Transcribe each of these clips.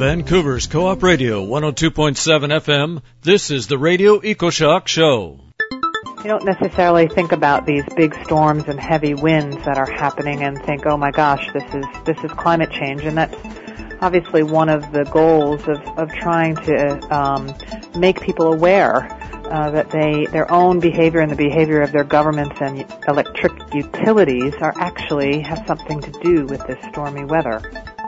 Vancouver's Co-op Radio 102.7 FM, this is the Radio EcoShock Show. You don't necessarily think about these big storms and heavy winds that are happening and think, oh my gosh, this is climate change, and that's obviously one of the goals of trying to make people aware that their own behavior and the behavior of their governments and electric utilities have something to do with this stormy weather.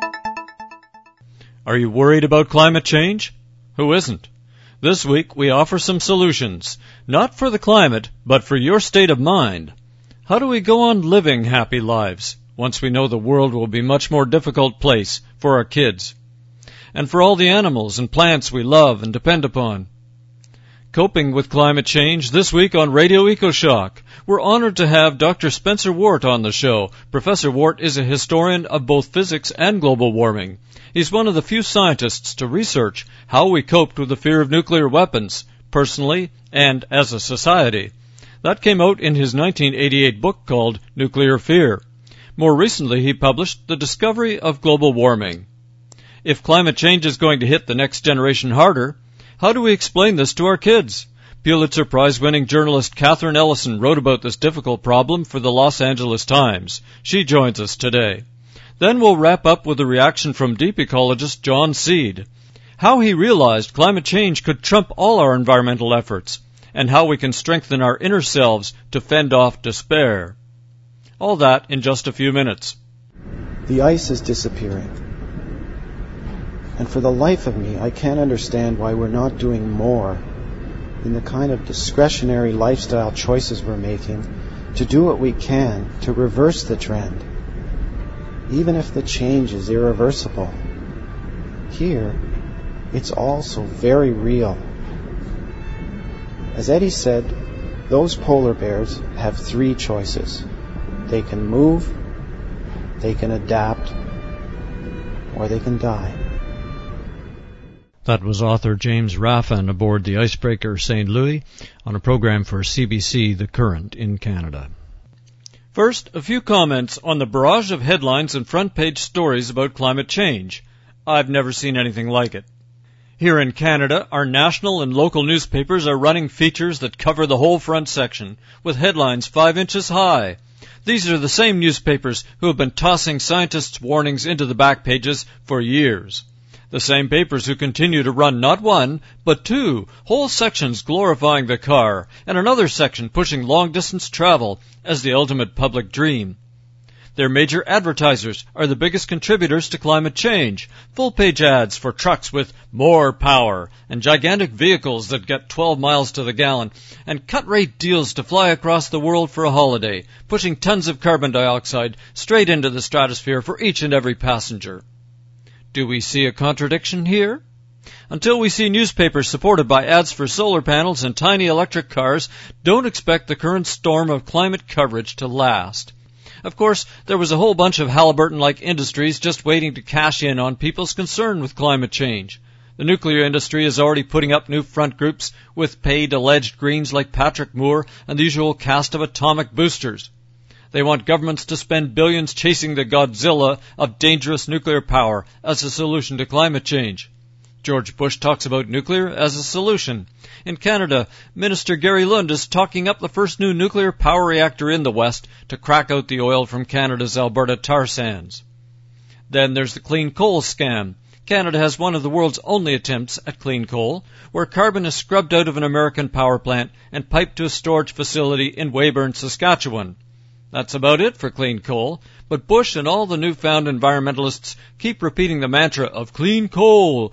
Are you worried about climate change? Who isn't? This week we offer some solutions, not for the climate, but for your state of mind. How do we go on living happy lives once we know the world will be a much more difficult place for our kids? And for all the animals and plants we love and depend upon. Coping with climate change this week on Radio EcoShock. We're honored to have Dr. Spencer Wart on the show. Professor Wart is a historian of both physics and global warming. He's one of the few scientists to research how we coped with the fear of nuclear weapons, personally and as a society. That came out in his 1988 book called Nuclear Fear. More recently, he published The Discovery of Global Warming. If climate change is going to hit the next generation harder, how do we explain this to our kids? Pulitzer Prize-winning journalist Catherine Ellison wrote about this difficult problem for the Los Angeles Times. She joins us today. Then we'll wrap up with a reaction from deep ecologist John Seed. How he realized climate change could trump all our environmental efforts, and how we can strengthen our inner selves to fend off despair. All that in just a few minutes. The ice is disappearing. And for the life of me, I can't understand why we're not doing more in the kind of discretionary lifestyle choices we're making to do what we can to reverse the trend, even if the change is irreversible. Here, it's also very real. As Eddie said, those polar bears have three choices. They can move, they can adapt, or they can die. That was author James Raffan aboard the icebreaker St. Louis on a program for CBC The Current in Canada. First, a few comments on the barrage of headlines and front-page stories about climate change. I've never seen anything like it. Here in Canada, our national and local newspapers are running features that cover the whole front section, with headlines 5 inches high. These are the same newspapers who have been tossing scientists' warnings into the back pages for years. The same papers who continue to run not one, but two whole sections glorifying the car, and another section pushing long-distance travel as the ultimate public dream. Their major advertisers are the biggest contributors to climate change. Full-page ads for trucks with more power, and gigantic vehicles that get 12 miles to the gallon, and cut-rate deals to fly across the world for a holiday, pushing tons of carbon dioxide straight into the stratosphere for each and every passenger. Do we see a contradiction here? Until we see newspapers supported by ads for solar panels and tiny electric cars, don't expect the current storm of climate coverage to last. Of course, there was a whole bunch of Halliburton-like industries just waiting to cash in on people's concern with climate change. The nuclear industry is already putting up new front groups with paid alleged greens like Patrick Moore and the usual cast of atomic boosters. They want governments to spend billions chasing the Godzilla of dangerous nuclear power as a solution to climate change. George Bush talks about nuclear as a solution. In Canada, Minister Gary Lund is talking up the first new nuclear power reactor in the West to crack out the oil from Canada's Alberta tar sands. Then there's the clean coal scam. Canada has one of the world's only attempts at clean coal, where carbon is scrubbed out of an American power plant and piped to a storage facility in Weyburn, Saskatchewan. That's about it for clean coal, but Bush and all the newfound environmentalists keep repeating the mantra of clean coal,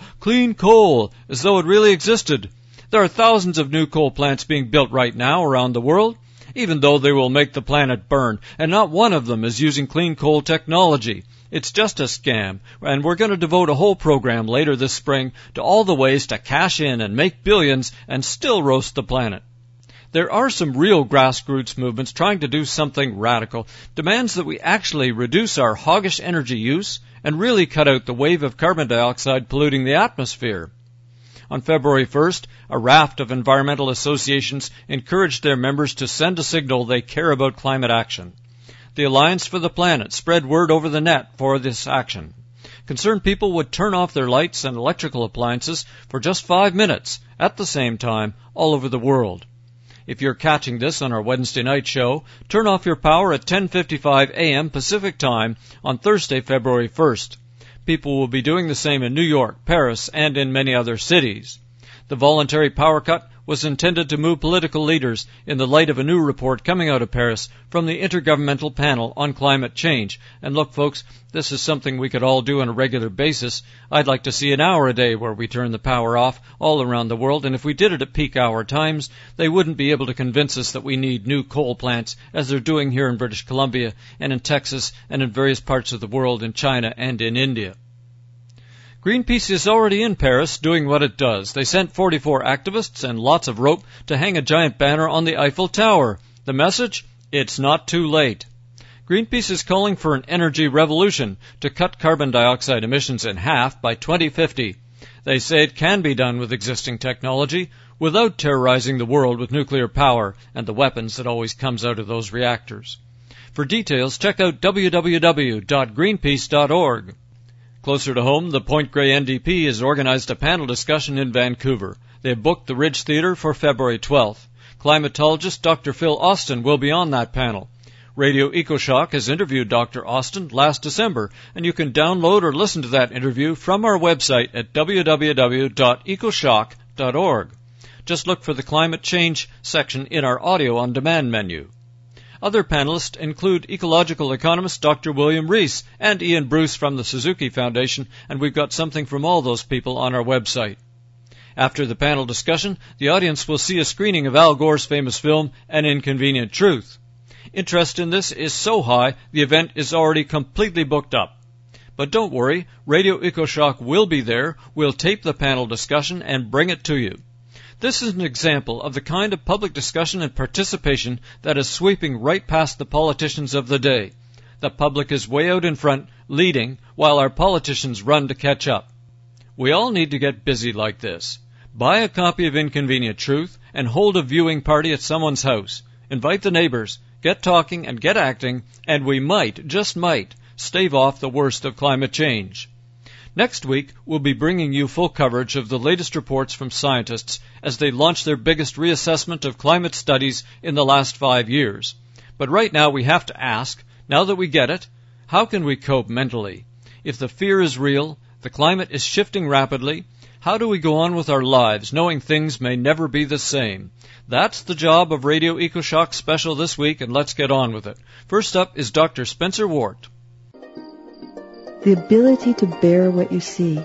as though it really existed. There are thousands of new coal plants being built right now around the world, even though they will make the planet burn, and not one of them is using clean coal technology. It's just a scam, and we're going to devote a whole program later this spring to all the ways to cash in and make billions and still roast the planet. There are some real grassroots movements trying to do something radical, demands that we actually reduce our hoggish energy use and really cut out the wave of carbon dioxide polluting the atmosphere. On February 1st, a raft of environmental associations encouraged their members to send a signal they care about climate action. The Alliance for the Planet spread word over the net for this action. concerned people would turn off their lights and electrical appliances for just 5 minutes at the same time all over the world. If you're catching this on our Wednesday night show, turn off your power at 10:55 a.m. Pacific Time on Thursday, February 1st. People will be doing the same in New York, Paris, and in many other cities. The voluntary power cut was intended to move political leaders in the light of a new report coming out of Paris from the Intergovernmental Panel on Climate Change. And look, folks, this is something we could all do on a regular basis. I'd like to see an hour a day where we turn the power off all around the world, and if we did it at peak hour times, they wouldn't be able to convince us that we need new coal plants, as they're doing here in British Columbia and in Texas and in various parts of the world, in China and in India. Greenpeace is already in Paris doing what it does. They sent 44 activists and lots of rope to hang a giant banner on the Eiffel Tower. The message? It's not too late. Greenpeace is calling for an energy revolution to cut carbon dioxide emissions in half by 2050. They say it can be done with existing technology without terrorizing the world with nuclear power and the weapons that always comes out of those reactors. For details, check out www.greenpeace.org. Closer to home, the Point Grey NDP has organized a panel discussion in Vancouver. They have booked the Ridge Theatre for February 12th. Climatologist Dr. Phil Austin will be on that panel. Radio EcoShock has interviewed Dr. Austin last December, and you can download or listen to that interview from our website at www.ecoshock.org. Just look for the Climate Change section in our Audio on Demand menu. Other panelists include ecological economist Dr. William Rees and Ian Bruce from the Suzuki Foundation, and we've got something from all those people on our website. After the panel discussion, the audience will see a screening of Al Gore's famous film, An Inconvenient Truth. Interest in this is so high, the event is already completely booked up. But don't worry, Radio EcoShock will be there. We'll tape the panel discussion and bring it to you. This is an example of the kind of public discussion and participation that is sweeping right past the politicians of the day. The public is way out in front, leading, while our politicians run to catch up. We all need to get busy like this. Buy a copy of Inconvenient Truth and hold a viewing party at someone's house. Invite the neighbors, get talking and get acting, and we might, just might, stave off the worst of climate change. Next week, we'll be bringing you full coverage of the latest reports from scientists as they launch their biggest reassessment of climate studies in the last 5 years. But right now we have to ask, now that we get it, how can we cope mentally? If the fear is real, the climate is shifting rapidly, how do we go on with our lives knowing things may never be the same? That's the job of Radio EcoShock Special this week, and let's get on with it. First up is Dr. Spencer Wart. The ability to bear what you see,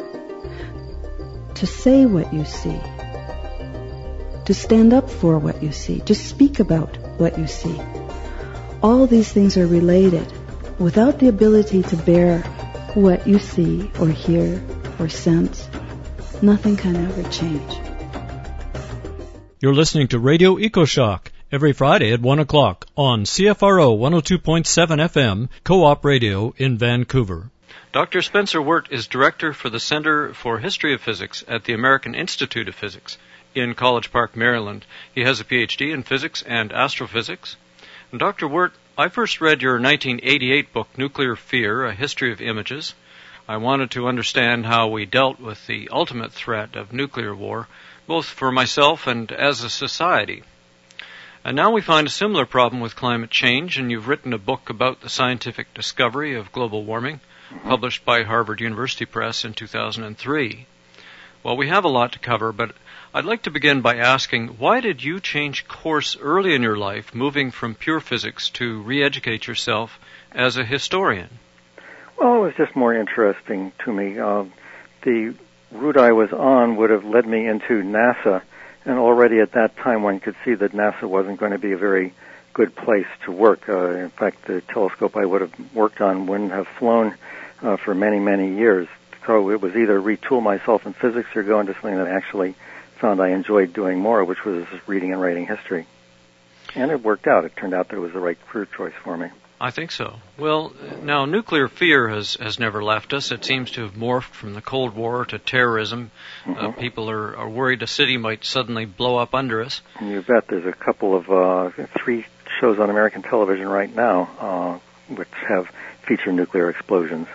to say what you see, to stand up for what you see, to speak about what you see. All these things are related. Without the ability to bear what you see or hear or sense, nothing can ever change. You're listening to Radio EcoShock every Friday at 1 o'clock on CFRO 102.7 FM, Co-op Radio in Vancouver. Dr. Spencer Wert is director for the Center for History of Physics at the American Institute of Physics in College Park, Maryland. He has a PhD in physics and astrophysics. And Dr. Wert, I first read your 1988 book, Nuclear Fear, A History of Images. I wanted to understand how we dealt with the ultimate threat of nuclear war, both for myself and as a society. And now we find a similar problem with climate change, and you've written a book about the scientific discovery of global warming, published by Harvard University Press in 2003. Well, we have a lot to cover, but I'd like to begin by asking, why did you change course early in your life, moving from pure physics to re-educate yourself as a historian? Well, it was just more interesting to me. The route I was on would have led me into NASA, and already at that time one could see that NASA wasn't going to be a very good place to work. In fact, the telescope I would have worked on wouldn't have flown for many, many years. So it was either retool myself in physics or go into something that I actually found I enjoyed doing more, which was reading and writing history. And it worked out. It turned out that it was the right career choice for me. I think so. Well, now, nuclear fear has never left us. It seems to have morphed from the Cold War to terrorism. Mm-hmm. People are worried a city might suddenly blow up under us. You bet. There's a couple of 3 shows on American television right now which have feature nuclear explosions.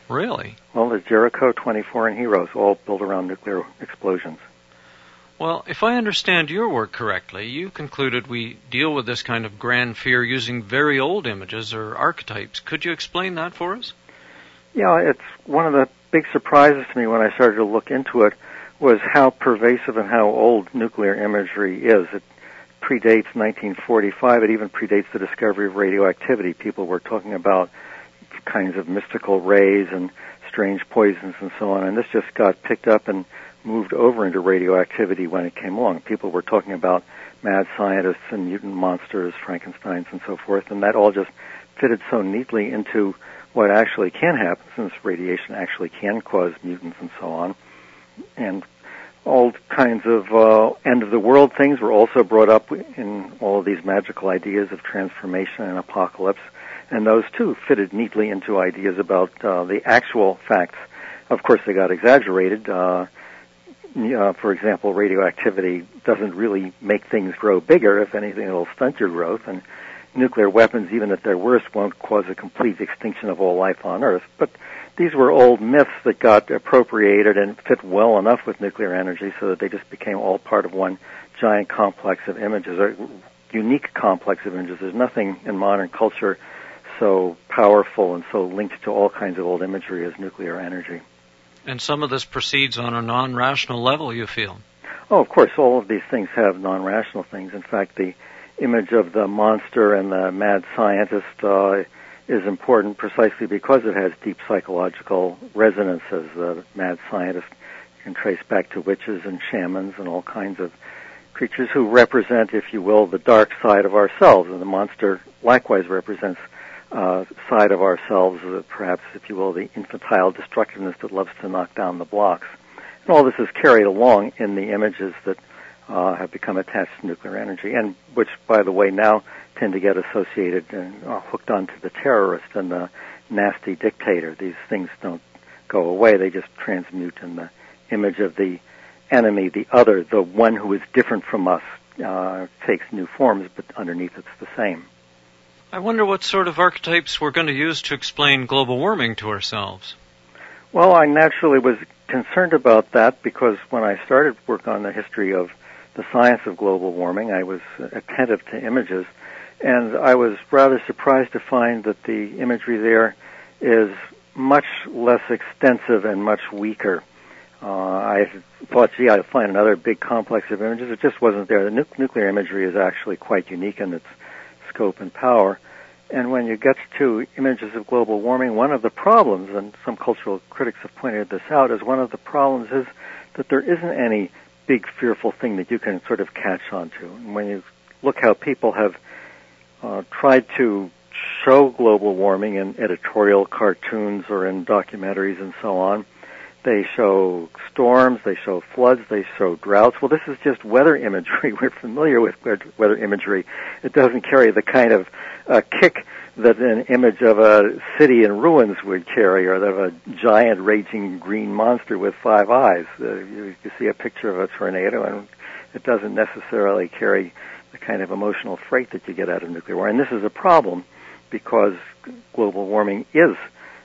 Really? Well, there's Jericho, 24, and Heroes, all built around nuclear explosions. Well, if I understand your work correctly, you concluded we deal with this kind of grand fear using very old images or archetypes. Could you explain that for us? Yeah, it's one of the big surprises to me when I started to look into it was how pervasive and how old nuclear imagery is. It predates 1945. It even predates the discovery of radioactivity. People were talking about kinds of mystical rays and strange poisons and so on, and this just got picked up and moved over into radioactivity when it came along. People were talking about mad scientists and mutant monsters, Frankensteins and so forth, and that all just fitted so neatly into what actually can happen, since radiation actually can cause mutants and so on. And all kinds of end-of-the-world things were also brought up in all of these magical ideas of transformation and apocalypse, and those, too, fitted neatly into ideas about the actual facts. Of course, they got exaggerated. For example, radioactivity doesn't really make things grow bigger. If anything, it'll stunt your growth, and nuclear weapons, even at their worst, won't cause a complete extinction of all life on Earth. But these were old myths that got appropriated and fit well enough with nuclear energy so that they just became all part of one giant complex of images, or unique complex of images. There's nothing in modern culture so powerful and so linked to all kinds of old imagery as nuclear energy. And some of this proceeds on a non-rational level, you feel? Oh, of course, all of these things have non-rational things. In fact, the image of the monster and the mad scientist is important precisely because it has deep psychological resonances. The mad scientist can trace back to witches and shamans and all kinds of creatures who represent, if you will, the dark side of ourselves. And the monster likewise represents side of ourselves, perhaps, if you will, the infantile destructiveness that loves to knock down the blocks. And all this is carried along in the images that have become attached to nuclear energy, and which, by the way, now tend to get associated and hooked onto the terrorist and the nasty dictator. These things don't go away. They just transmute in the image of the enemy, the other, the one who is different from us, takes new forms, but underneath it's the same. I wonder what sort of archetypes we're going to use to explain global warming to ourselves. Well, I naturally was concerned about that because when I started work on the history of the science of global warming, I was attentive to images, and I was rather surprised to find that the imagery there is much less extensive and much weaker. I thought, gee, I'd find another big complex of images. It just wasn't there. The nuclear imagery is actually quite unique in its scope and power. And when you get to images of global warming, one of the problems, and some cultural critics have pointed this out, is one of the problems is that there isn't any big fearful thing that you can sort of catch onto. And when you look how people have tried to show global warming in editorial cartoons or in documentaries and so on, they show storms, they show floods, they show droughts. Well, this is just weather imagery. We're familiar with weather imagery. It doesn't carry the kind of kick that an image of a city in ruins would carry, or of a giant raging green monster with 5 eyes. You see a picture of a tornado, and it doesn't necessarily carry the kind of emotional freight that you get out of nuclear war. And this is a problem because global warming is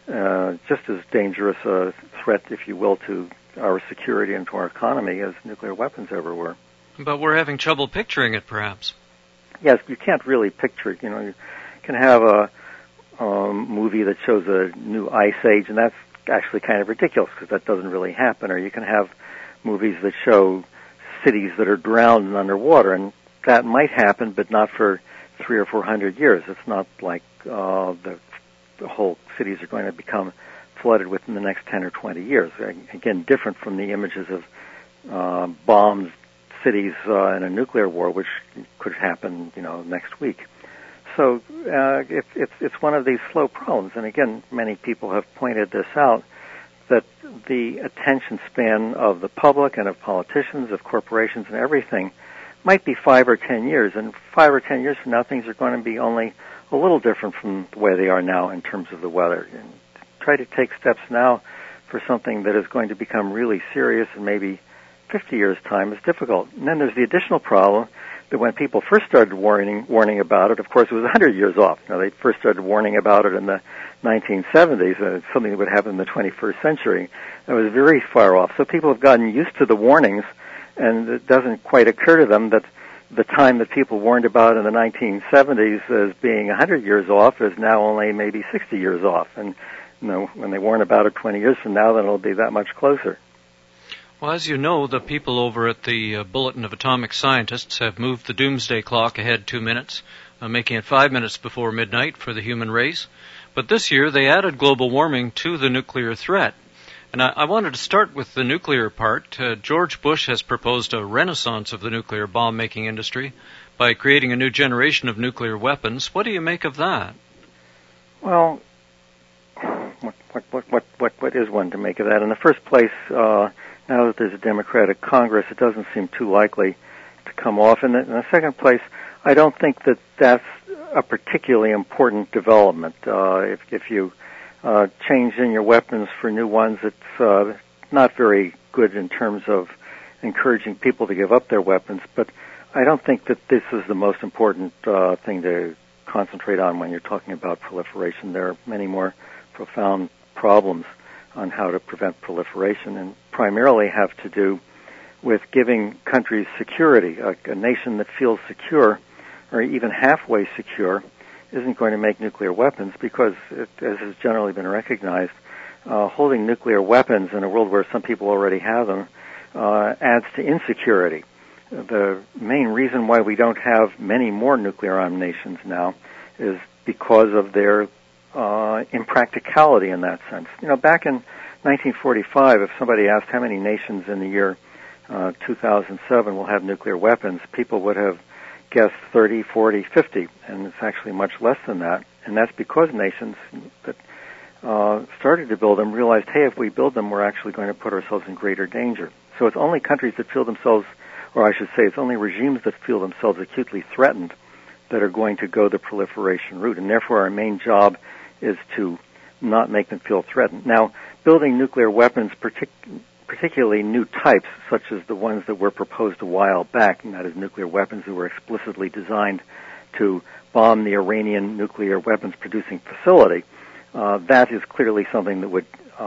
just as dangerous a threat, if you will, to our security and to our economy as nuclear weapons ever were. But we're having trouble picturing it, perhaps. Yes, you can't really picture it. You know, you can have a movie that shows a new ice age, and that's actually kind of ridiculous because that doesn't really happen. Or you can have movies that show cities that are drowned and underwater, and that might happen, but not for 300 or 400 years. It's not like the whole cities are going to become flooded within the next 10 or 20 years. Again, different from the images of bombed cities in a nuclear war, which could happen, next week. So it's one of these slow problems. And again, many people have pointed this out, that the attention span of the public and of politicians, of corporations and everything might be 5 or 10 years. And 5 or 10 years from now, things are going to be only a little different from the way they are now in terms of the weather. And try to take steps now for something that is going to become really serious in maybe 50 years' time is difficult. And then there's the additional problem that when people first started warning about it, of course, it was 100 years off. Now, they first started warning about it in the 1970s, and it's something that would happen in the 21st century. It was very far off. So people have gotten used to the warnings, and it doesn't quite occur to them that the time that people warned about in the 1970s as being 100 years off is now only maybe 60 years off. And when they warn about it 20 years from now, then it'll be that much closer. Well, as you know, the people over at the Bulletin of Atomic Scientists have moved the doomsday clock ahead 2 minutes, making it 5 minutes before midnight for the human race. But this year they added global warming to the nuclear threat. And I wanted to start with the nuclear part. George Bush has proposed a renaissance of the nuclear bomb-making industry by creating a new generation of nuclear weapons. What do you make of that? Well, what is one to make of that? In the first place, now that there's a Democratic Congress, it doesn't seem too likely to come off. And in the second place, I don't think that that's a particularly important development. If you change in your weapons for new ones, it's not very good in terms of encouraging people to give up their weapons. But I don't think that this is the most important thing to concentrate on when you're talking about proliferation. There are many more profound problems on how to prevent proliferation, and primarily have to do with giving countries security. A nation that feels secure, or even halfway secure, isn't going to make nuclear weapons because, as has generally been recognized, holding nuclear weapons in a world where some people already have them adds to insecurity. The main reason why we don't have many more nuclear-armed nations now is because of their impracticality in that sense. Back in 1945, if somebody asked how many nations in the year 2007 will have nuclear weapons, people would have guessed 30, 40, 50, and it's actually much less than that. And that's because nations that started to build them realized, hey, if we build them, we're actually going to put ourselves in greater danger. So it's only countries that feel themselves, or I should say, it's only regimes that feel themselves acutely threatened that are going to go the proliferation route. And therefore, our main job is to not make them feel threatened. Now, building nuclear weapons, particularly new types, such as the ones that were proposed a while back, and that is nuclear weapons that were explicitly designed to bomb the Iranian nuclear weapons producing facility, that is clearly something that would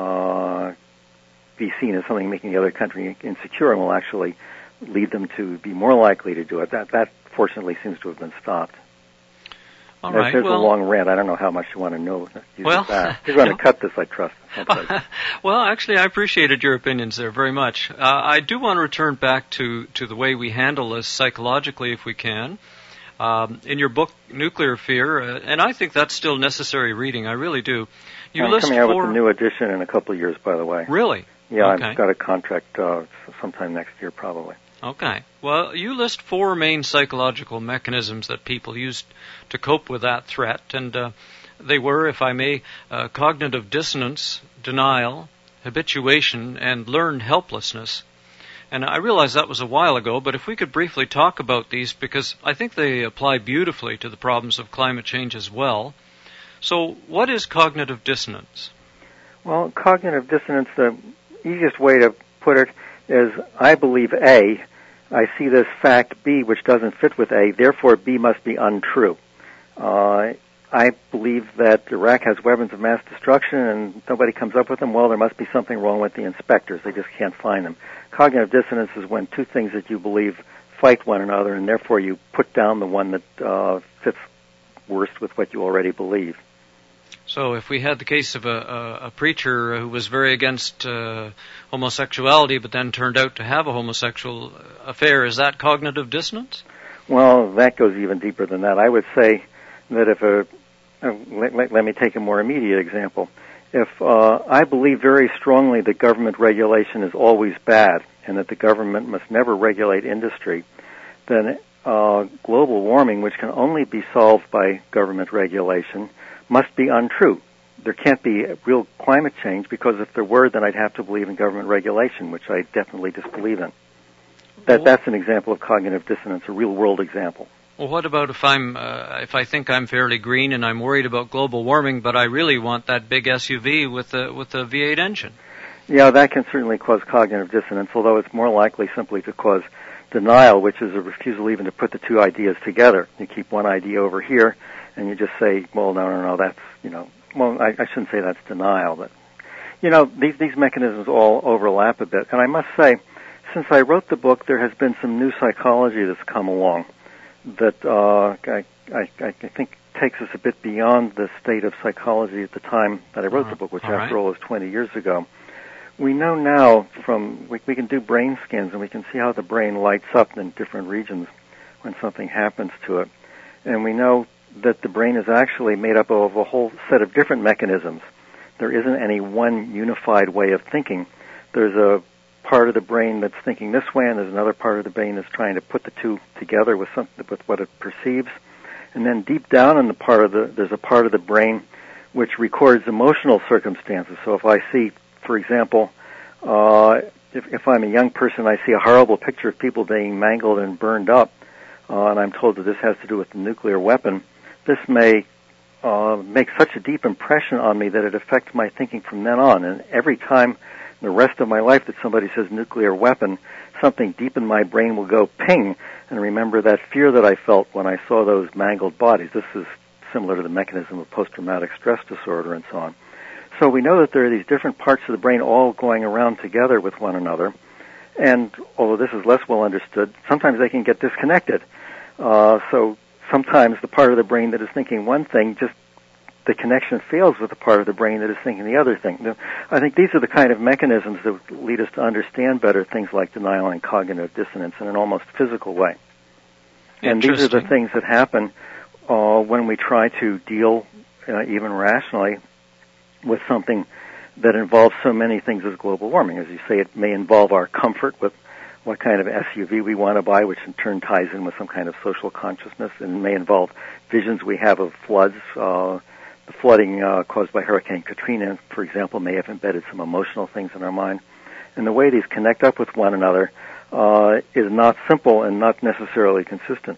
be seen as something making the other country insecure and will actually lead them to be more likely to do it. That fortunately seems to have been stopped. All right. There's a long rant. I don't know how much you want to know. That. You're going to cut this, I trust. Well, actually, I appreciated your opinions there very much. I do want to return back to the way we handle this psychologically, if we can. In your book, Nuclear Fear, and I think that's still necessary reading. I really do. I'm coming out with a new edition in a couple of years, by the way. Really? Yeah, okay. I've got a contract sometime next year, probably. Okay. Well, you list 4 main psychological mechanisms that people used to cope with that threat, and they were, if I may, cognitive dissonance, denial, habituation, and learned helplessness. And I realize that was a while ago, but if we could briefly talk about these, because I think they apply beautifully to the problems of climate change as well. So what is cognitive dissonance? Well, cognitive dissonance, the easiest way to put it is, I believe A, I see this fact B which doesn't fit with A, therefore B must be untrue. I believe that Iraq has weapons of mass destruction and nobody comes up with them. Well, there must be something wrong with the inspectors. They just can't find them. Cognitive dissonance is when two things that you believe fight one another, and therefore you put down the one that fits worst with what you already believe. So if we had the case of a preacher who was very against homosexuality but then turned out to have a homosexual affair, is that cognitive dissonance? Well, that goes even deeper than that. I would say that if let me take a more immediate example. If I believe very strongly that government regulation is always bad and that the government must never regulate industry, then global warming, which can only be solved by government regulation, must be untrue. There can't be real climate change, because if there were, then I'd have to believe in government regulation, which I definitely disbelieve in. That's an example of cognitive dissonance, a real-world example. Well, what about if I think I'm fairly green and I'm worried about global warming, but I really want that big SUV with the V8 engine? Yeah, that can certainly cause cognitive dissonance, although it's more likely simply to cause denial, which is a refusal even to put the two ideas together. You keep one idea over here, and you just say, well, no, that's, well, I shouldn't say that's denial, but, these mechanisms all overlap a bit. And I must say, since I wrote the book, there has been some new psychology that's come along that I think takes us a bit beyond the state of psychology at the time that I wrote the book, which after all was 20 years ago. We know now we can do brain scans and we can see how the brain lights up in different regions when something happens to it. And we know that the brain is actually made up of a whole set of different mechanisms. There isn't any one unified way of thinking. There's a part of the brain that's thinking this way, and there's another part of the brain that's trying to put the two together with what it perceives. And then deep down in there's a part of the brain which records emotional circumstances. So if I see, for example, if I'm a young person, I see a horrible picture of people being mangled and burned up, and I'm told that this has to do with the nuclear weapon, this may make such a deep impression on me that it affects my thinking from then on. And every time the rest of my life that somebody says nuclear weapon, something deep in my brain will go ping and remember that fear that I felt when I saw those mangled bodies. This is similar to the mechanism of post-traumatic stress disorder and so on. So we know that there are these different parts of the brain all going around together with one another. And although this is less well understood, sometimes they can get disconnected. So sometimes the part of the brain that is thinking one thing, just the connection fails with the part of the brain that is thinking the other thing. I think these are the kind of mechanisms that lead us to understand better things like denial and cognitive dissonance in an almost physical way. And these are the things that happen when we try to deal, even rationally, with something that involves so many things as global warming. As you say, it may involve our comfort with what kind of SUV we want to buy, which in turn ties in with some kind of social consciousness, and it may involve visions we have of floods. The flooding caused by Hurricane Katrina, for example, may have embedded some emotional things in our mind. And the way these connect up with one another is not simple and not necessarily consistent.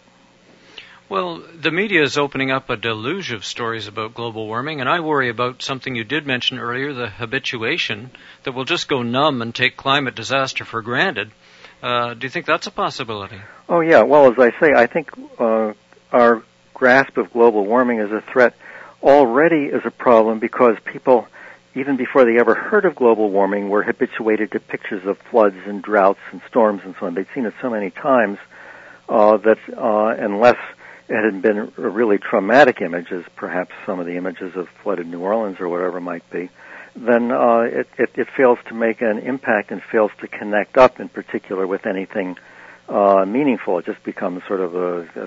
Well, the media is opening up a deluge of stories about global warming, and I worry about something you did mention earlier, the habituation, that we'll just go numb and take climate disaster for granted. Do you think that's a possibility? Oh, yeah. Well, as I say, I think our grasp of global warming as a threat already is a problem because people, even before they ever heard of global warming, were habituated to pictures of floods and droughts and storms and so on. They'd seen it so many times that unless it had been a really traumatic image, as perhaps some of the images of flooded New Orleans or whatever might be, then it fails to make an impact and fails to connect up in particular with anything meaningful. It just becomes sort of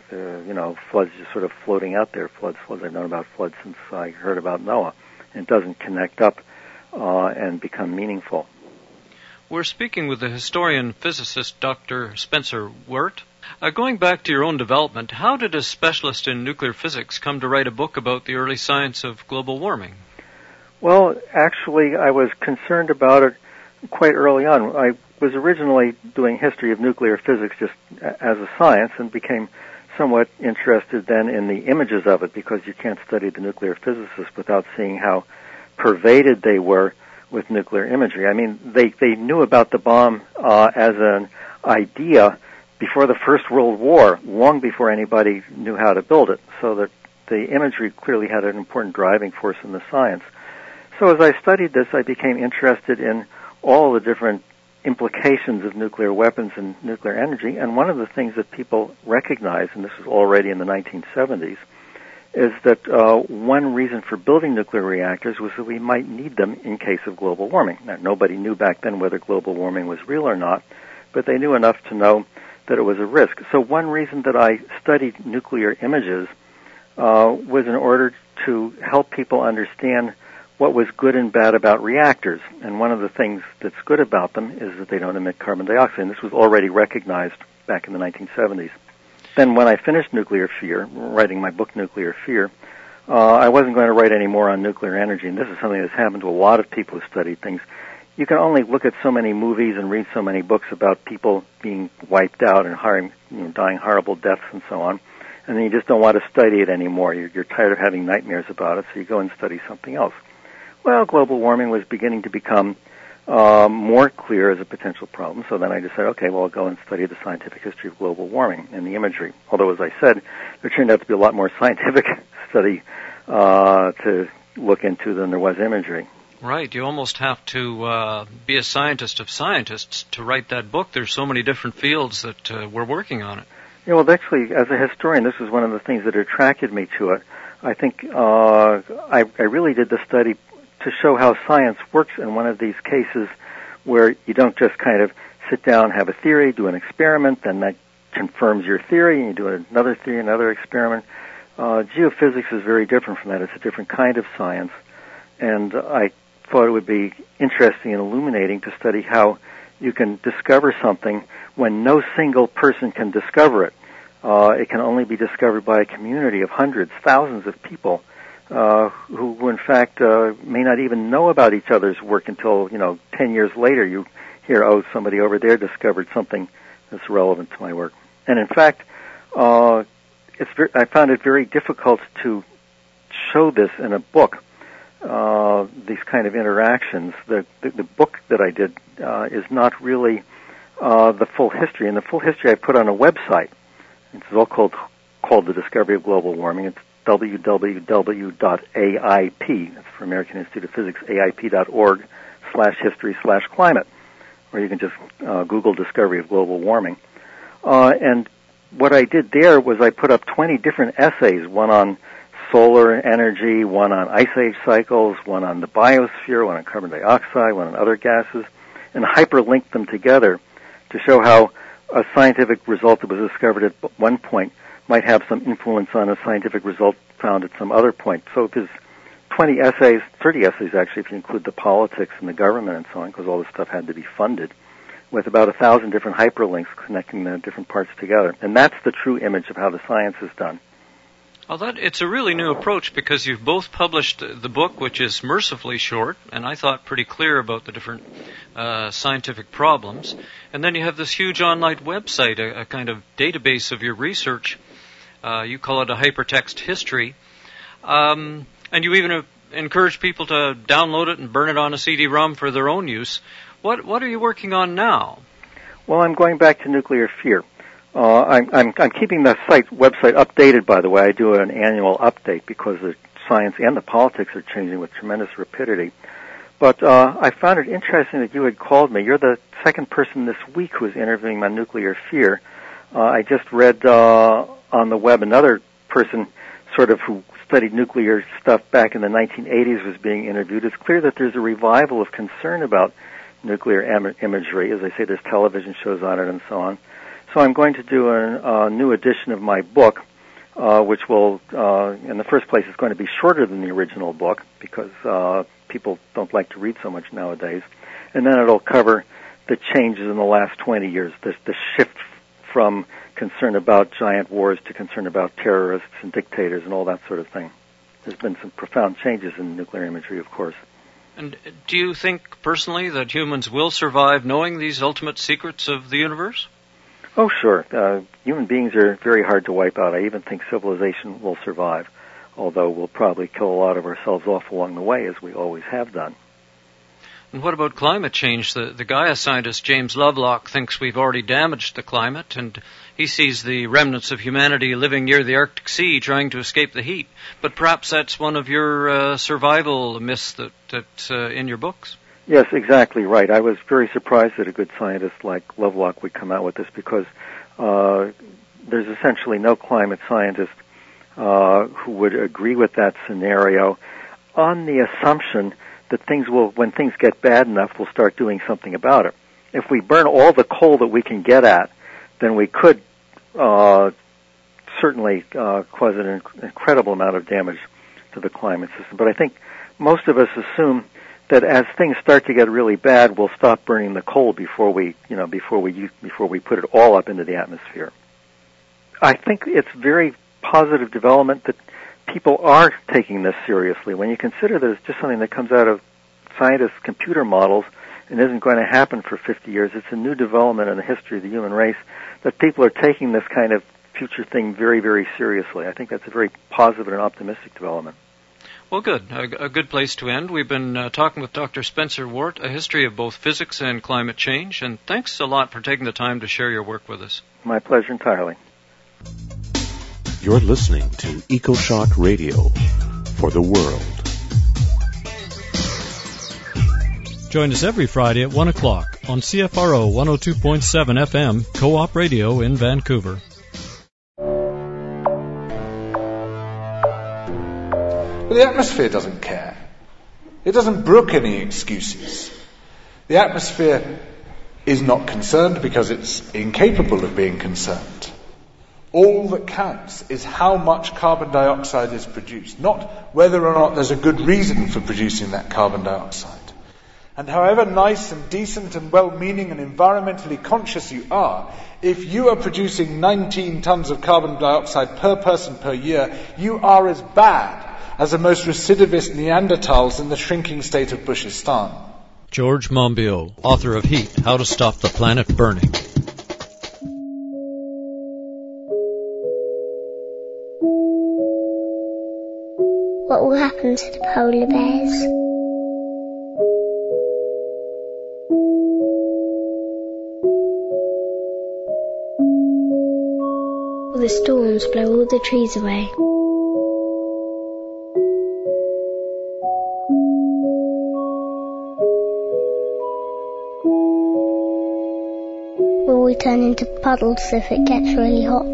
floods just sort of floating out there. Floods. I've known about floods since I heard about Noah. And it doesn't connect up and become meaningful. We're speaking with the historian physicist Dr. Spencer Wirt. Going back to your own development, how did a specialist in nuclear physics come to write a book about the early science of global warming? Well, actually, I was concerned about it quite early on. I was originally doing history of nuclear physics just as a science and became somewhat interested then in the images of it because you can't study the nuclear physicists without seeing how pervaded they were with nuclear imagery. I mean, they knew about the bomb as an idea before the First World War, long before anybody knew how to build it, so that the imagery clearly had an important driving force in the science. So as I studied this, I became interested in all the different implications of nuclear weapons and nuclear energy, and one of the things that people recognize, and this was already in the 1970s, is that one reason for building nuclear reactors was that we might need them in case of global warming. Now, nobody knew back then whether global warming was real or not, but they knew enough to know that it was a risk. So one reason that I studied nuclear images was in order to help people understand what was good and bad about reactors. And one of the things that's good about them is that they don't emit carbon dioxide. And this was already recognized back in the 1970s. Then when I finished Nuclear Fear, writing my book Nuclear Fear, I wasn't going to write any more on nuclear energy. And this is something that's happened to a lot of people who studied things. You can only look at so many movies and read so many books about people being wiped out and dying horrible deaths and so on. And then you just don't want to study it anymore. You're tired of having nightmares about it, so you go and study something else. Well, global warming was beginning to become more clear as a potential problem. So then I decided, okay, well, I'll go and study the scientific history of global warming and the imagery. Although, as I said, there turned out to be a lot more scientific study to look into than there was imagery. Right. You almost have to be a scientist of scientists to write that book. There's so many different fields that we're working on it. Yeah, well, actually, as a historian, this was one of the things that attracted me to it. I think I really did the study to show how science works in one of these cases where you don't just kind of sit down, have a theory, do an experiment, then that confirms your theory, and you do another theory, another experiment. Geophysics is very different from that. It's a different kind of science. And I thought it would be interesting and illuminating to study how you can discover something when no single person can discover it. It can only be discovered by a community of hundreds, thousands of people who in fact, may not even know about each other's work until, 10 years later you hear, oh, somebody over there discovered something that's relevant to my work. And in fact, I found it very difficult to show this in a book, these kind of interactions. The book that I did is not really the full history. And the full history I put on a website. It's all called The Discovery of Global Warming. It's www.aip, that's for American Institute of Physics, aip.org/history/climate, or you can just Google Discovery of Global Warming. And what I did there was I put up 20 different essays, one on solar energy, one on ice age cycles, one on the biosphere, one on carbon dioxide, one on other gases, and hyperlinked them together to show how a scientific result that was discovered at one point might have some influence on a scientific result found at some other point. So there's 20 essays, 30 essays actually, if you include the politics and the government and so on, because all this stuff had to be funded, with about 1,000 different hyperlinks connecting the different parts together. And that's the true image of how the science is done. Well, it's a really new approach because you've both published the book, which is mercifully short, and I thought pretty clear about the different scientific problems. And then you have this huge online website, a kind of database of your research. You call it a hypertext history. And you even encourage people to download it and burn it on a CD-ROM for their own use. What are you working on now? Well, I'm going back to nuclear fear. I'm keeping the website updated, by the way. I do an annual update because the science and the politics are changing with tremendous rapidity. But I found it interesting that you had called me. You're the second person this week who is interviewing on nuclear fear. I just read on the web another person sort of who studied nuclear stuff back in the 1980s was being interviewed. It's clear that there's a revival of concern about nuclear imagery. As I say, there's television shows on it and so on. So I'm going to do a new edition of my book, which will, in the first place, is going to be shorter than the original book because people don't like to read so much nowadays. And then it'll cover the changes in the last 20 years, the shift from concern about giant wars to concern about terrorists and dictators and all that sort of thing. There's been some profound changes in nuclear imagery, of course. And do you think, personally, that humans will survive knowing these ultimate secrets of the universe? Oh, sure. Human beings are very hard to wipe out. I even think civilization will survive, although we'll probably kill a lot of ourselves off along the way, as we always have done. And what about climate change? The Gaia scientist James Lovelock thinks we've already damaged the climate, and he sees the remnants of humanity living near the Arctic Sea trying to escape the heat. But perhaps that's one of your survival myths that's in your books? Yes, exactly right. I was very surprised that a good scientist like Lovelock would come out with this because there's essentially no climate scientist who would agree with that scenario on the assumption that when things get bad enough, we'll start doing something about it. If we burn all the coal that we can get at, then we could certainly cause an incredible amount of damage to the climate system. But I think most of us assume that as things start to get really bad, we'll stop burning the coal before we put it all up into the atmosphere. I think it's very positive development that people are taking this seriously. When you consider that it's just something that comes out of scientists' computer models and isn't going to happen for 50 years, it's a new development in the history of the human race that people are taking this kind of future thing very, very seriously. I think that's a very positive and optimistic development. Well, good. A good place to end. We've been talking with Dr. Spencer Wart, a history of both physics and climate change, and thanks a lot for taking the time to share your work with us. My pleasure entirely. You're listening to EcoShock Radio for the world. Join us every Friday at 1 o'clock on CFRO 102.7 FM, Co-op Radio in Vancouver. But the atmosphere doesn't care. It doesn't brook any excuses. The atmosphere is not concerned because it's incapable of being concerned. All that counts is how much carbon dioxide is produced, not whether or not there's a good reason for producing that carbon dioxide. And however nice and decent and well-meaning and environmentally conscious you are, if you are producing 19 tons of carbon dioxide per person per year, you are as bad as the most recidivist Neanderthals in the shrinking state of Bushistan. George Monbiot, author of Heat, How to Stop the Planet Burning. What will happen to the polar bears? Will the storms blow all the trees away? Will we turn into puddles if it gets really hot?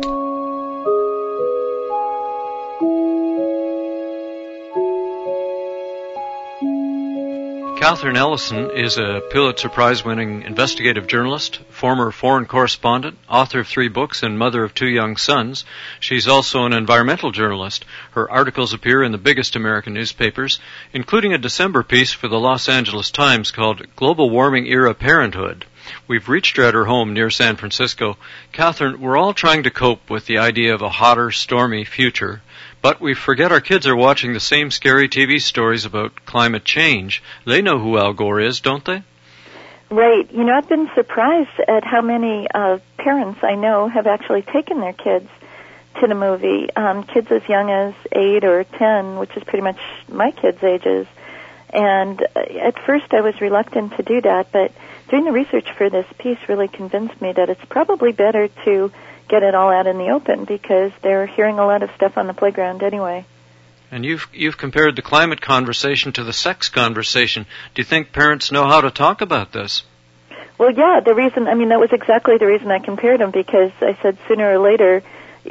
Catherine Ellison is a Pulitzer Prize-winning investigative journalist, former foreign correspondent, author of 3 books, and mother of 2 young sons. She's also an environmental journalist. Her articles appear in the biggest American newspapers, including a December piece for the Los Angeles Times called Global Warming Era Parenthood. We've reached her at her home near San Francisco. Catherine, we're all trying to cope with the idea of a hotter, stormy future, but we forget our kids are watching the same scary TV stories about climate change. They know who Al Gore is, don't they? Right. You know, I've been surprised at how many parents I know have actually taken their kids to the movie. Kids as young as 8 or 10, which is pretty much my kids' ages. And at first I was reluctant to do that, but doing the research for this piece really convinced me that it's probably better to get it all out in the open because they're hearing a lot of stuff on the playground anyway. And you've compared the climate conversation to the sex conversation. Do you think parents know how to talk about this? Well, yeah, that was exactly the reason I compared them, because I said sooner or later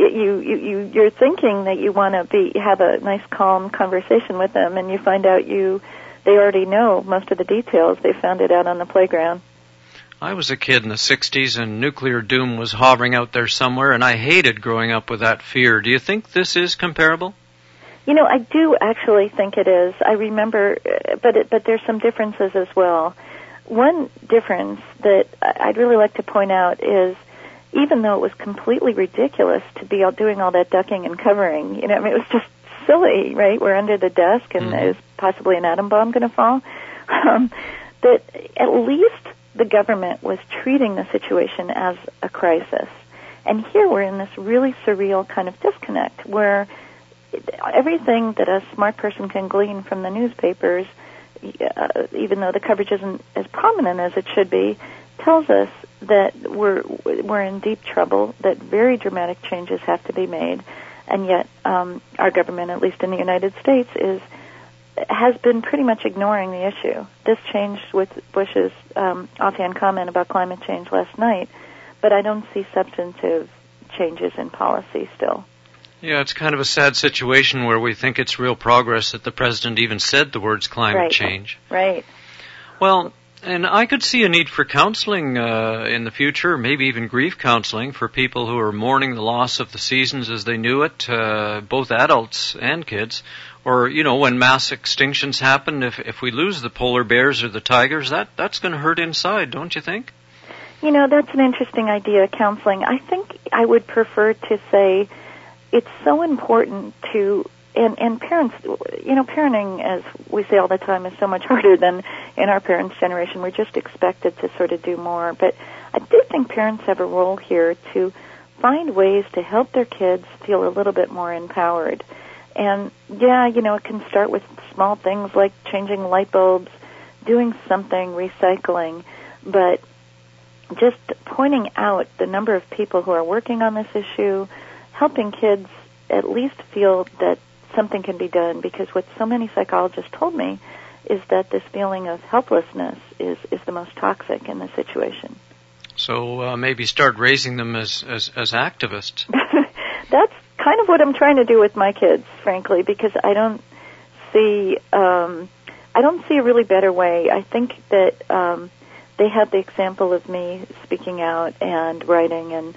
you're thinking that you want to have a nice calm conversation with them, and you find out they already know most of the details. They found it out on the playground. I was a kid in the 60s and nuclear doom was hovering out there somewhere, and I hated growing up with that fear. Do you think this is comparable? You know, I do actually think it is. I remember, but there's some differences as well. One difference that I'd really like to point out is, even though it was completely ridiculous to be doing all that ducking and covering, it was just silly, right? We're under the desk and there's possibly an atom bomb going to fall. That at least the government was treating the situation as a crisis. And here we're in this really surreal kind of disconnect where everything that a smart person can glean from the newspapers, even though the coverage isn't as prominent as it should be, tells us that we're in deep trouble, that very dramatic changes have to be made, and yet our government, at least in the United States, has been pretty much ignoring the issue. This changed with Bush's offhand comment about climate change last night, but I don't see substantive changes in policy still. Yeah, it's kind of a sad situation where we think it's real progress that the president even said the words climate change. Right. Well, and I could see a need for counseling in the future, maybe even grief counseling for people who are mourning the loss of the seasons as they knew it, both adults and kids. Or, when mass extinctions happen, if we lose the polar bears or the tigers, that's going to hurt inside, don't you think? That's an interesting idea, counseling. I think I would prefer to say it's so important to, and parents, parenting, as we say all the time, is so much harder than in our parents' generation. We're just expected to sort of do more. But I do think parents have a role here to find ways to help their kids feel a little bit more empowered. And yeah, it can start with small things like changing light bulbs, doing something, recycling, but just pointing out the number of people who are working on this issue, helping kids at least feel that something can be done, because what so many psychologists told me is that this feeling of helplessness is the most toxic in the situation. So maybe start raising them as activists. That's kind of what I'm trying to do with my kids, frankly, because I don't see a really better way. I think that they have the example of me speaking out and writing and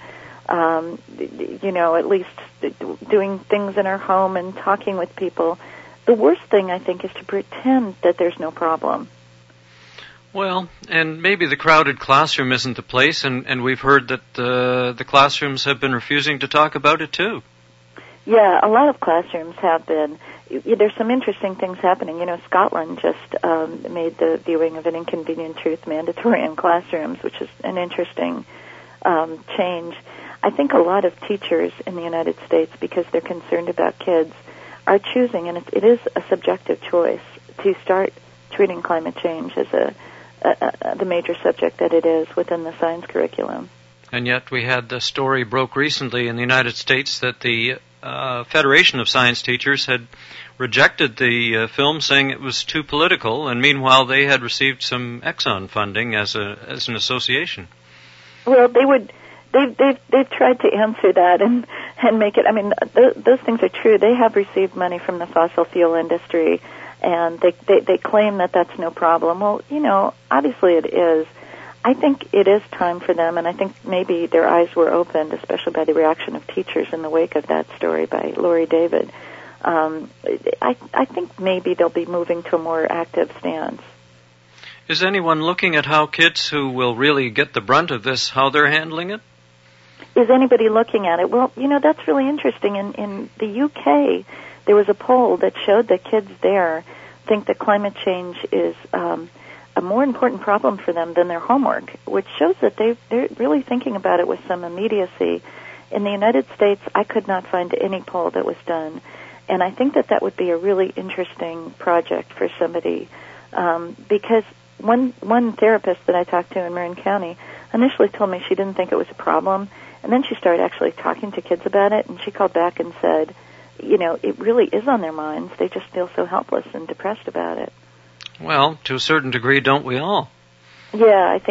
at least doing things in our home and talking with people. The worst thing, I think, is to pretend that there's no problem. Well, and maybe the crowded classroom isn't the place, and we've heard that the classrooms have been refusing to talk about it, too. Yeah, a lot of classrooms have been. There's some interesting things happening. Scotland just made the viewing of An Inconvenient Truth mandatory in classrooms, which is an interesting change. I think a lot of teachers in the United States, because they're concerned about kids, are choosing, and it is a subjective choice, to start treating climate change as the major subject that it is within the science curriculum. And yet we had the story broke recently in the United States that the Federation of Science Teachers had rejected the film, saying it was too political, and meanwhile they had received some Exxon funding as an association. Well, they've tried to answer that and make it. I mean, those things are true. They have received money from the fossil fuel industry, and they claim that that's no problem. Well, obviously it is. I think it is time for them, and I think maybe their eyes were opened, especially by the reaction of teachers in the wake of that story by Laurie David. I think maybe they'll be moving to a more active stance. Is anyone looking at how kids who will really get the brunt of this, how they're handling it? Is anybody looking at it? Well, that's really interesting. In the UK, there was a poll that showed that kids there think that climate change is a more important problem for them than their homework, which shows that they're really thinking about it with some immediacy. In the United States, I could not find any poll that was done, and I think that would be a really interesting project for somebody, because one therapist that I talked to in Marin County initially told me she didn't think it was a problem, and then she started actually talking to kids about it, and she called back and said, it really is on their minds. They just feel so helpless and depressed about it. Well, to a certain degree, don't we all? Yeah, I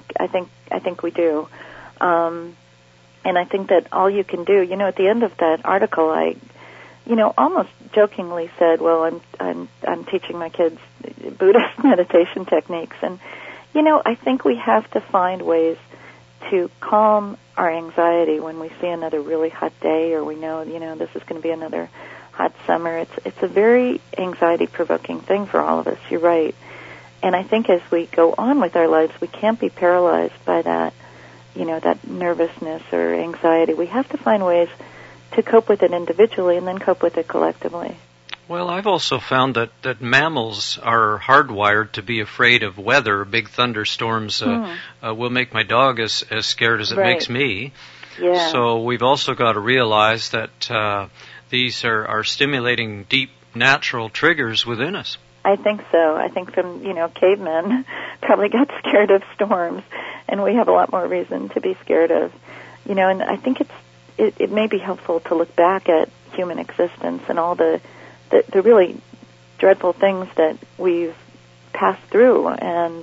think we do. And I think that all you can do, at the end of that article, I, almost jokingly said, well, I'm teaching my kids Buddhist meditation techniques, and I think we have to find ways to calm our anxiety when we see another really hot day, or we know, this is going to be another hot summer. It's a very anxiety-provoking thing for all of us. You're right. And I think as we go on with our lives, we can't be paralyzed by that, that nervousness or anxiety. We have to find ways to cope with it individually and then cope with it collectively. Well, I've also found that mammals are hardwired to be afraid of weather. Big thunderstorms will make my dog as scared as it makes me. Yeah. So we've also got to realize that these are stimulating deep natural triggers within us. I think so. I think from, cavemen probably got scared of storms, and we have a lot more reason to be scared of, and I think it may be helpful to look back at human existence and all the really dreadful things that we've passed through, and,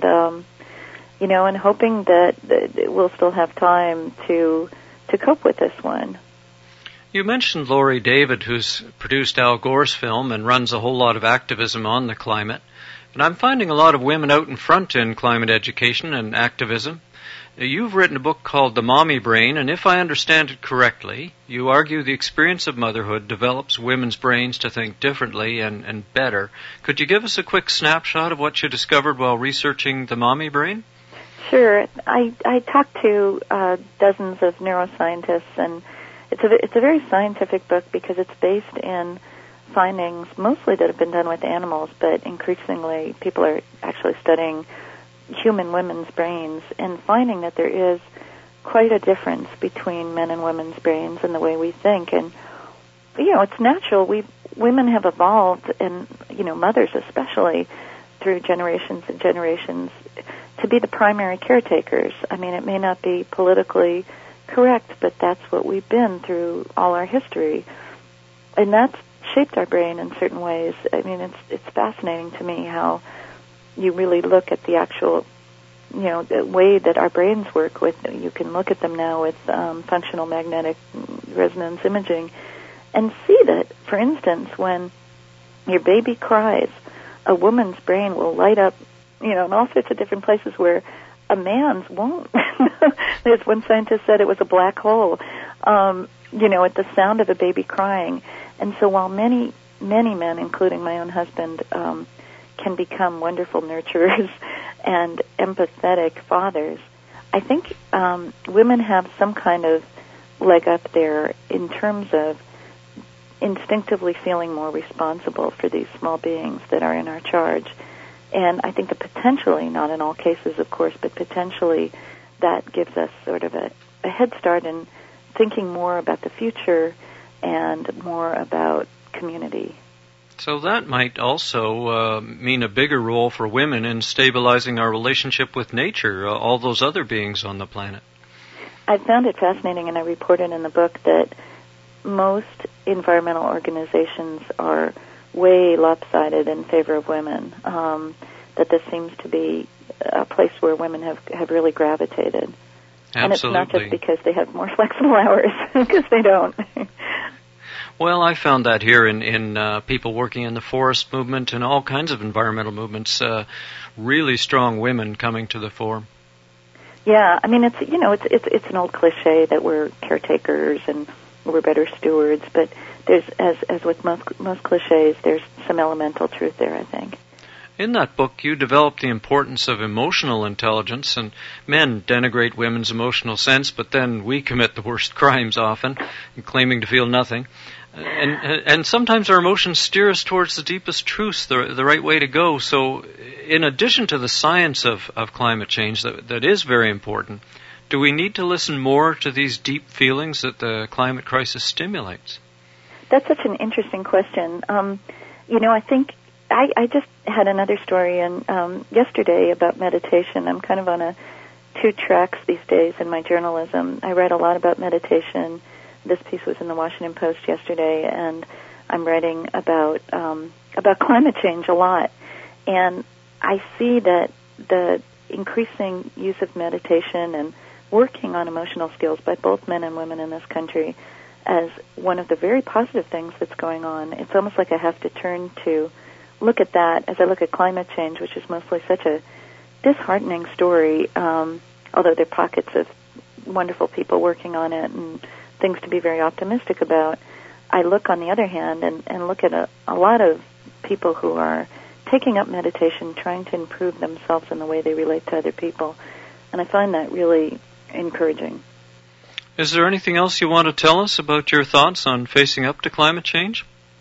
and hoping that we'll still have time to cope with this one. You mentioned Laurie David, who's produced Al Gore's film and runs a whole lot of activism on the climate. And I'm finding a lot of women out in front in climate education and activism. You've written a book called The Mommy Brain, and if I understand it correctly, you argue the experience of motherhood develops women's brains to think differently and better. Could you give us a quick snapshot of what you discovered while researching The Mommy Brain? Sure. I talked to dozens of neuroscientists, and it's a very scientific book because it's based in findings mostly that have been done with animals, but increasingly people are actually studying human women's brains and finding that there is quite a difference between men and women's brains and the way we think. And, it's natural. women have evolved, and mothers especially, through generations and generations, to be the primary caretakers. I mean, it may not be politically correct, but that's what we've been through all our history, and that's shaped our brain in certain ways. I mean, it's fascinating to me how you really look at the actual, the way that our brains work. You can look at them now with functional magnetic resonance imaging, and see that, for instance, when your baby cries, a woman's brain will light up, in all sorts of different places where a man's won't. There's one scientist said it was a black hole, at the sound of a baby crying. And so while many, many men, including my own husband, can become wonderful nurturers and empathetic fathers, I think women have some kind of leg up there in terms of instinctively feeling more responsible for these small beings that are in our charge. And I think that potentially, not in all cases, of course, but potentially that gives us sort of a head start in thinking more about the future and more about community. So that might also mean a bigger role for women in stabilizing our relationship with nature, all those other beings on the planet. I found it fascinating, and I reported in the book that most environmental organizations are way lopsided in favor of women, that this seems to be a place where women have really gravitated. Absolutely. And it's not just because they have more flexible hours, because they don't. Well, I found that here in people working in the forest movement and all kinds of environmental movements, really strong women coming to the fore. Yeah, I mean, it's an old cliche that we're caretakers and we're better stewards, but there's, as with most cliches, there's some elemental truth there, I think. In that book, you develop the importance of emotional intelligence, and men denigrate women's emotional sense, but then we commit the worst crimes often, claiming to feel nothing. And sometimes our emotions steer us towards the deepest truths, the right way to go. So in addition to the science of climate change that is very important, do we need to listen more to these deep feelings that the climate crisis stimulates? That's such an interesting question. I think I just had another story yesterday about meditation. I'm kind of on two tracks these days in my journalism. I write a lot about meditation. This piece was in the Washington Post yesterday, and I'm writing about climate change a lot. And I see that the increasing use of meditation and working on emotional skills by both men and women in this country as one of the very positive things that's going on. It's almost like I have to turn to look at that as I look at climate change, which is mostly such a disheartening story, although there are pockets of wonderful people working on it and things to be very optimistic about. I look, on the other hand, and look at a lot of people who are taking up meditation, trying to improve themselves in the way they relate to other people, and I find that really encouraging. Is there anything else you want to tell us about your thoughts on facing up to climate change?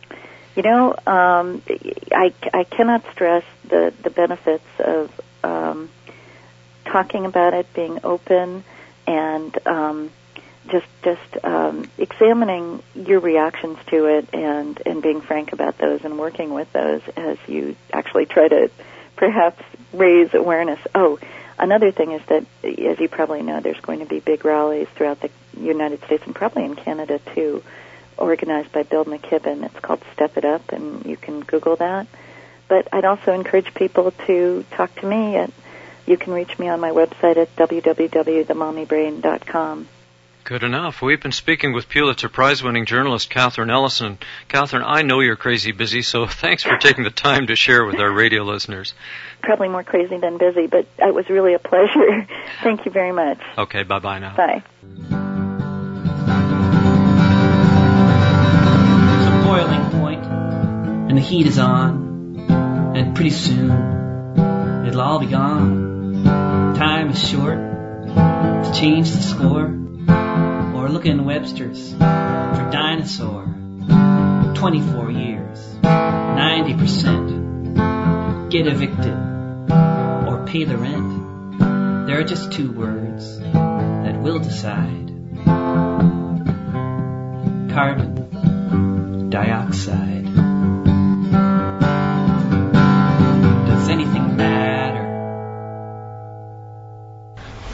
I cannot stress the benefits of talking about it, being open, and just examining your reactions to it and being frank about those and working with those as you actually try to perhaps raise awareness. Oh, another thing is that, as you probably know, there's going to be big rallies throughout the United States and probably in Canada too, organized by Bill McKibben. It's called Step It Up, and you can Google that. But I'd also encourage people to talk to me. You can reach me on my website at www.themomybrain.com. Good enough. We've been speaking with Pulitzer Prize-winning journalist Catherine Ellison. Catherine, I know you're crazy busy, so thanks for taking the time to share with our radio listeners. Probably more crazy than busy, but it was really a pleasure. Thank you very much. Okay, bye-bye now. Bye. It's a boiling point, and the heat is on, and pretty soon it'll all be gone. Time is short to change the score. Or look in Webster's for dinosaur. 24 years, 90%. Get evicted or pay the rent. There are just two words that will decide. Carbon dioxide.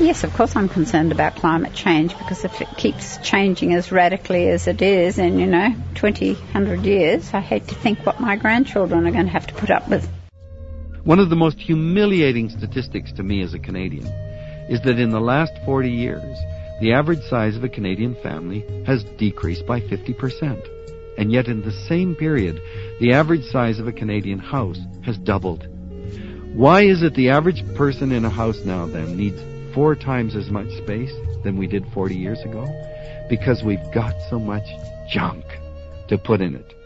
Yes, of course I'm concerned about climate change, because if it keeps changing as radically as it is in, 100 years, I hate to think what my grandchildren are going to have to put up with. One of the most humiliating statistics to me as a Canadian is that in the last 40 years, the average size of a Canadian family has decreased by 50%. And yet in the same period, the average size of a Canadian house has doubled. Why is it the average person in a house now then needs 4 times as much space than we did 40 years ago? Because we've got so much junk to put in it.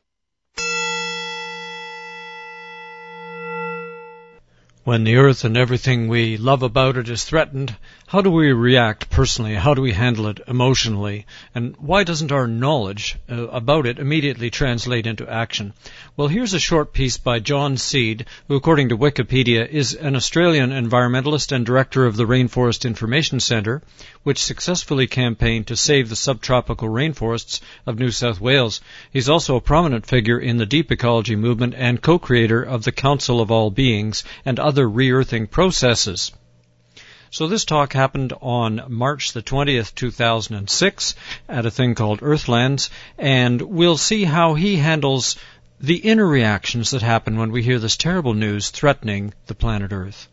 When the earth and everything we love about it is threatened, how do we react personally? How do we handle it emotionally? And why doesn't our knowledge about it immediately translate into action? Well, here's a short piece by John Seed, who, according to Wikipedia, is an Australian environmentalist and director of the Rainforest Information Centre, which successfully campaigned to save the subtropical rainforests of New South Wales. He's also a prominent figure in the deep ecology movement and co-creator of the Council of All Beings and other re-earthing processes. So this talk happened on March the 20th, 2006 at a thing called Earthlands, and we'll see how he handles the inner reactions that happen when we hear this terrible news threatening the planet Earth.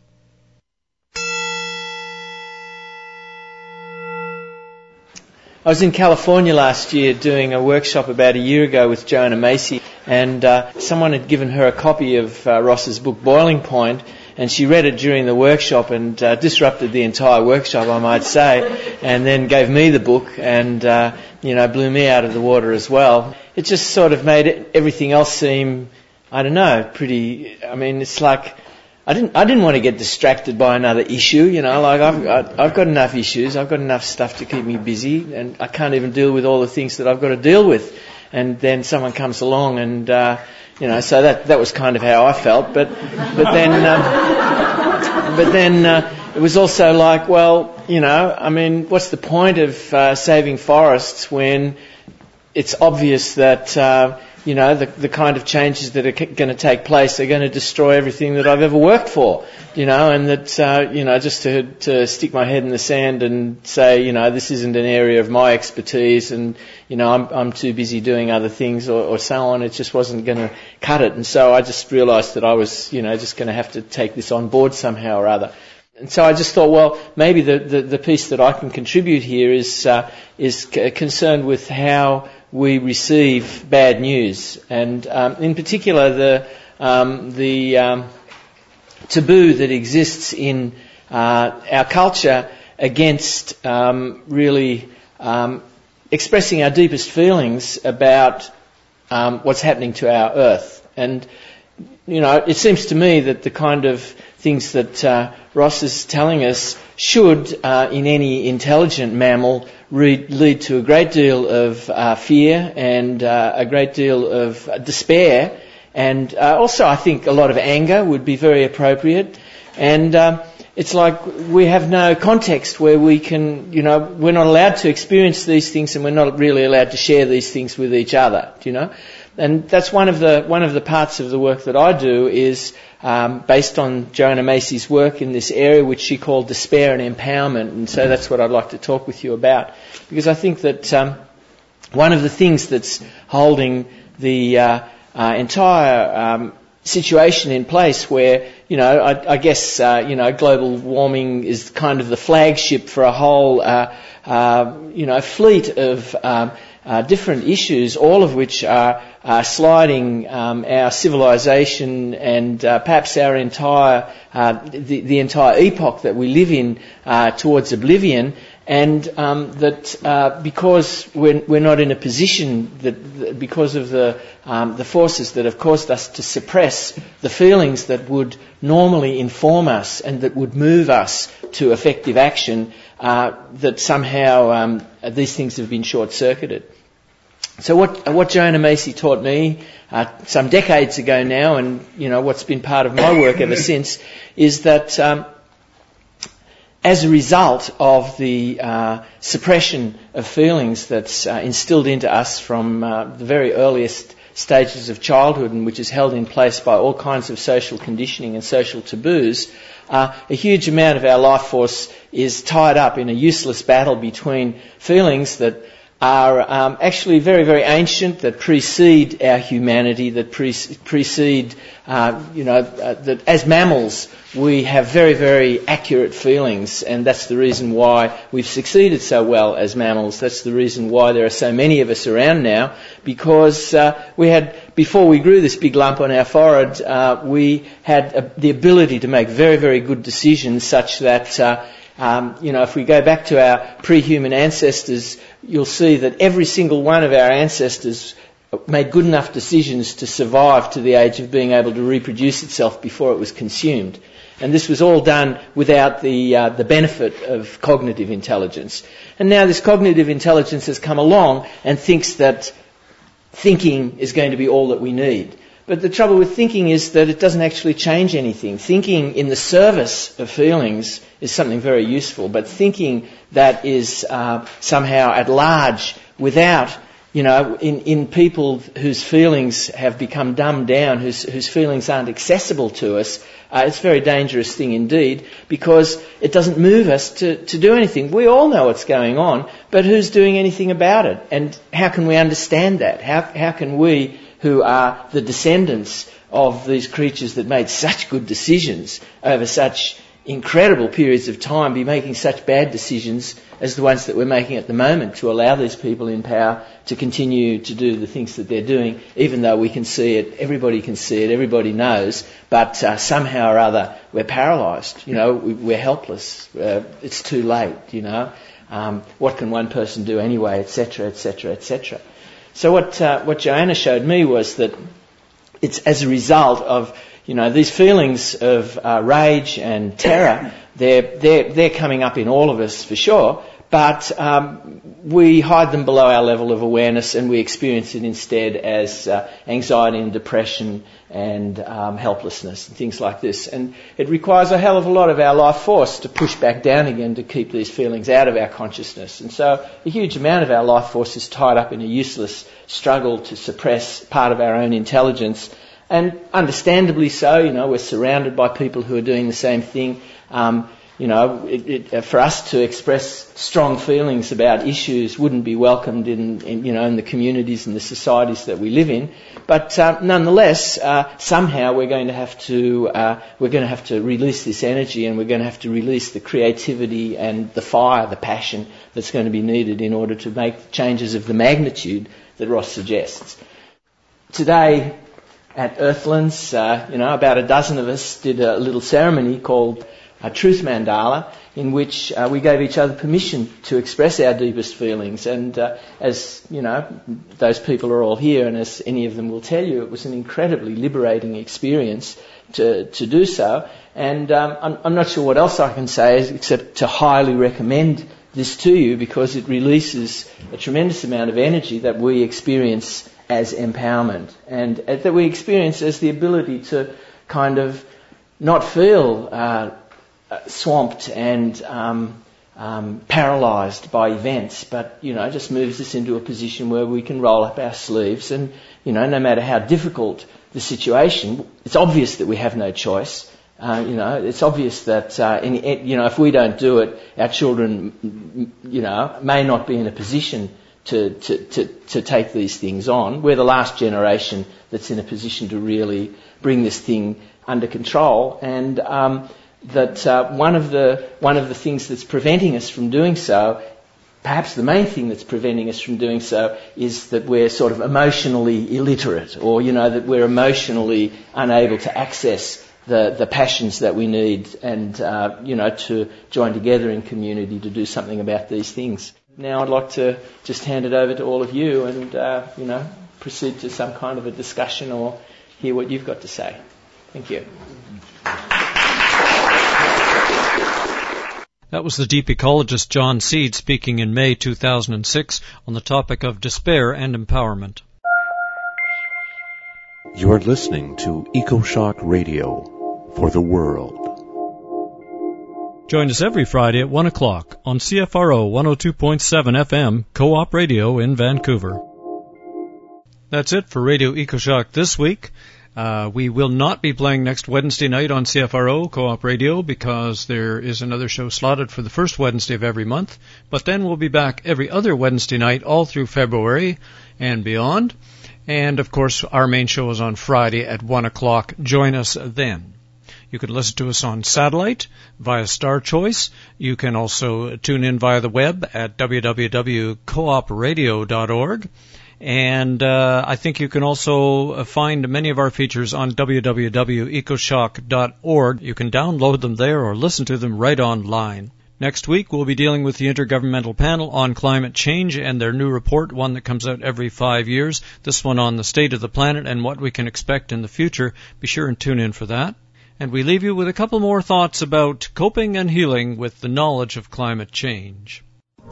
I was in California last year doing a workshop about a year ago with Joanna Macy, and someone had given her a copy of Ross's book Boiling Point, and she read it during the workshop and disrupted the entire workshop, I might say, and then gave me the book and, blew me out of the water as well. It just sort of made everything else seem, it's like I didn't want to get distracted by another issue, I've got enough issues, I've got enough stuff to keep me busy, and I can't even deal with all the things that I've got to deal with. And then someone comes along and, so that was kind of how I felt. But then it was also like, what's the point of saving forests when it's obvious that, the kind of changes that are going to take place are going to destroy everything that I've ever worked for, and that, just to stick my head in the sand and say, this isn't an area of my expertise and, I'm too busy doing other things or so on. It just wasn't going to cut it. And so I just realised that I was, just going to have to take this on board somehow or other. And so I just thought, well, maybe the piece that I can contribute here is concerned with how we receive bad news, and in particular the taboo that exists in our culture against really expressing our deepest feelings about what's happening to our Earth. And it seems to me that the kind of things that Ross is telling us should, in any intelligent mammal, lead to a great deal of fear and a great deal of despair, and also I think a lot of anger would be very appropriate. And it's like we have no context where we can, we're not allowed to experience these things, and we're not really allowed to share these things with each other, And that's one of the parts of the work that I do is based on Joanna Macy's work in this area, which she called despair and empowerment. And so that's what I'd like to talk with you about, because I think that one of the things that's holding the entire situation in place, where I guess global warming is kind of the flagship for a whole fleet of different issues, all of which are sliding our civilization and perhaps our entire the entire epoch that we live in towards oblivion. And that because we're not in a position that because of the forces that have caused us to suppress the feelings that would normally inform us and that would move us to effective action, that somehow these things have been short-circuited. So what Joanna Macy taught me some decades ago now, and what's been part of my work ever since, is that as a result of the suppression of feelings that's instilled into us from the very earliest stages of childhood and which is held in place by all kinds of social conditioning and social taboos, a huge amount of our life force is tied up in a useless battle between feelings that are actually very, very ancient, that precede our humanity, that precede, that as mammals we have very, very accurate feelings, and that's the reason why we've succeeded so well as mammals. That's the reason why there are so many of us around now, because before we grew this big lump on our forehead, we had the ability to make very, very good decisions such that if we go back to our pre-human ancestors, you'll see that every single one of our ancestors made good enough decisions to survive to the age of being able to reproduce itself before it was consumed. And this was all done without the benefit of cognitive intelligence. And now this cognitive intelligence has come along and thinks that thinking is going to be all that we need. But the trouble with thinking is that it doesn't actually change anything. Thinking in the service of feelings is something very useful, but thinking that is somehow at large without, in people whose feelings have become dumbed down, whose feelings aren't accessible to us, it's a very dangerous thing indeed, because it doesn't move us to do anything. We all know what's going on, but who's doing anything about it? And how can we understand that? How can we, who are the descendants of these creatures that made such good decisions over such incredible periods of time, be making such bad decisions as the ones that we're making at the moment to allow these people in power to continue to do the things that they're doing, even though we can see it, everybody can see it, everybody knows, but somehow or other we're paralysed, we're helpless, it's too late, what can one person do anyway, etc., etc., etc. So what Joanna showed me was that it's as a result of these feelings of rage and terror. They're coming up in all of us for sure, but we hide them below our level of awareness, and we experience it instead as anxiety and depression and helplessness and things like this. And it requires a hell of a lot of our life force to push back down again to keep these feelings out of our consciousness. And so a huge amount of our life force is tied up in a useless struggle to suppress part of our own intelligence. And understandably so, we're surrounded by people who are doing the same thing. For us to express strong feelings about issues wouldn't be welcomed in the communities and the societies that we live in. But nonetheless, somehow we're going to have to release this energy, and we're going to have to release the creativity and the fire, the passion that's going to be needed in order to make changes of the magnitude that Ross suggests. Today at Earthlands, about a dozen of us did a little ceremony called a Truth Mandala, in which we gave each other permission to express our deepest feelings. And as those people are all here, and as any of them will tell you, it was an incredibly liberating experience to do so. And I'm not sure what else I can say except to highly recommend this to you, because it releases a tremendous amount of energy that we experience as empowerment, and that we experience as the ability to kind of not feel swamped and paralysed by events, but just moves us into a position where we can roll up our sleeves, and no matter how difficult the situation, it's obvious that we have no choice. It's obvious that if we don't do it, our children may not be in a position to take these things on. We're the last generation that's in a position to really bring this thing under control, and that one of the things that's preventing us from doing so, perhaps the main thing that's preventing us from doing so, is that we're sort of emotionally illiterate, or that we're emotionally unable to access the passions that we need, and to join together in community to do something about these things. Now I'd like to just hand it over to all of you and, proceed to some kind of a discussion or hear what you've got to say. Thank you. That was the deep ecologist John Seed speaking in May 2006 on the topic of despair and empowerment. You're listening to EcoShock Radio for the world. Join us every Friday at 1 o'clock on CFRO 102.7 FM, Co-op Radio in Vancouver. That's it for Radio EcoShock this week. We will not be playing next Wednesday night on CFRO, Co-op Radio, because there is another show slotted for the first Wednesday of every month. But then we'll be back every other Wednesday night all through February and beyond. And, of course, our main show is on Friday at 1 o'clock. Join us then. You can listen to us on satellite via Star Choice. You can also tune in via the web at www.coopradio.org. And I think you can also find many of our features on www.ecoshock.org. You can download them there or listen to them right online. Next week, we'll be dealing with the Intergovernmental Panel on Climate Change and their new report, one that comes out every 5 years, this one on the state of the planet and what we can expect in the future. Be sure and tune in for that. And we leave you with a couple more thoughts about coping and healing with the knowledge of climate change.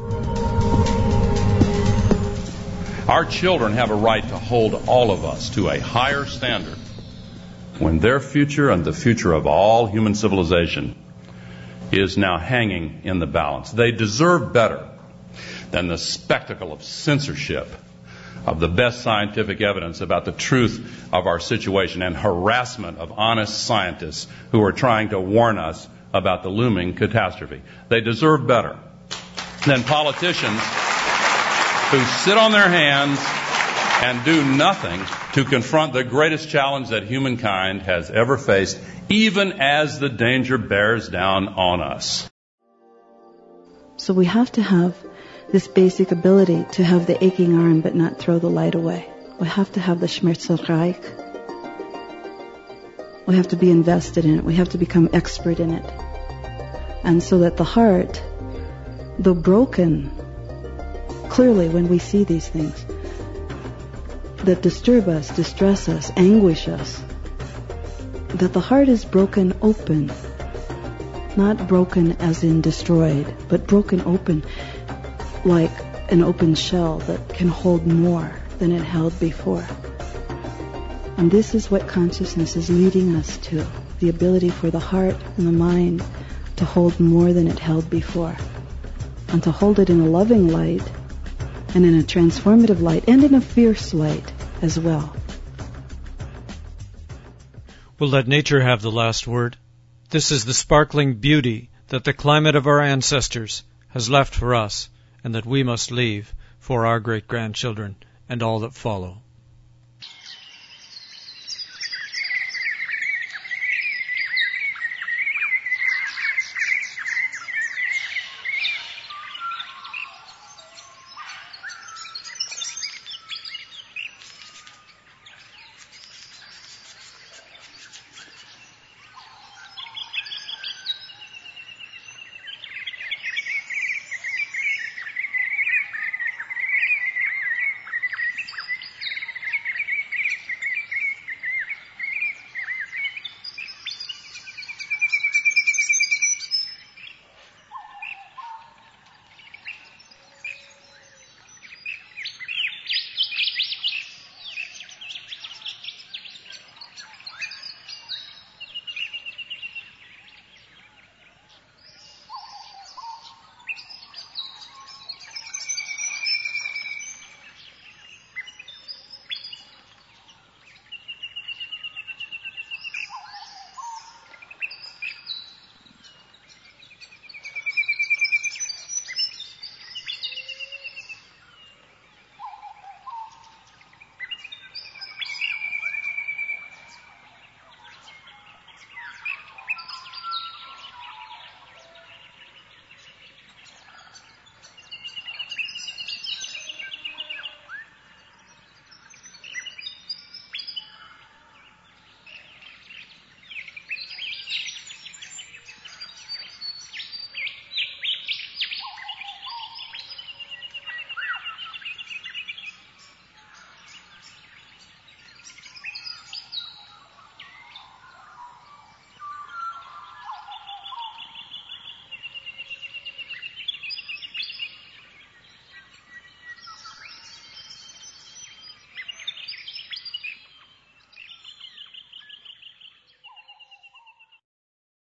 Our children have a right to hold all of us to a higher standard when their future and the future of all human civilization is now hanging in the balance. They deserve better than the spectacle of censorship of the best scientific evidence about the truth of our situation and harassment of honest scientists who are trying to warn us about the looming catastrophe. They deserve better than politicians who sit on their hands and do nothing to confront the greatest challenge that humankind has ever faced, even as the danger bears down on us. So we have to have this basic ability to have the aching arm but not throw the light away. We have to have the Schmerzerreich. We have to be invested in it. We have to become expert in it. And so that the heart, though broken, clearly when we see these things that disturb us, distress us, anguish us, that the heart is broken open. Not broken as in destroyed, but broken open like an open shell that can hold more than it held before. And this is what consciousness is leading us to, the ability for the heart and the mind to hold more than it held before, and to hold it in a loving light, and in a transformative light, and in a fierce light as well. We'll let nature have the last word. This is the sparkling beauty that the climate of our ancestors has left for us, and that we must leave for our great-grandchildren and all that follow.